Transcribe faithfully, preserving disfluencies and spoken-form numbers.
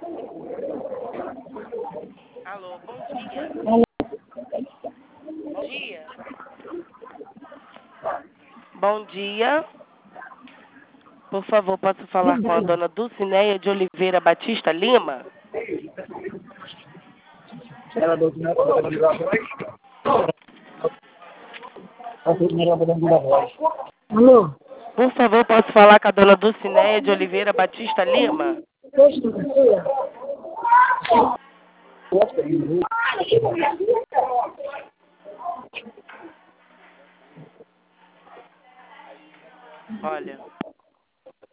Alô, bom dia. Bom dia. Bom dia. Por favor, posso falar com a dona Dulcineia de Oliveira Batista Lima? Ela do Dulcineia podendo ligar a voz. A Dulcineia podendo ligar a voz. Alô? Por favor, posso falar com a dona Dulcineia de Oliveira Batista Lima? Peixe do Garcia? Olha,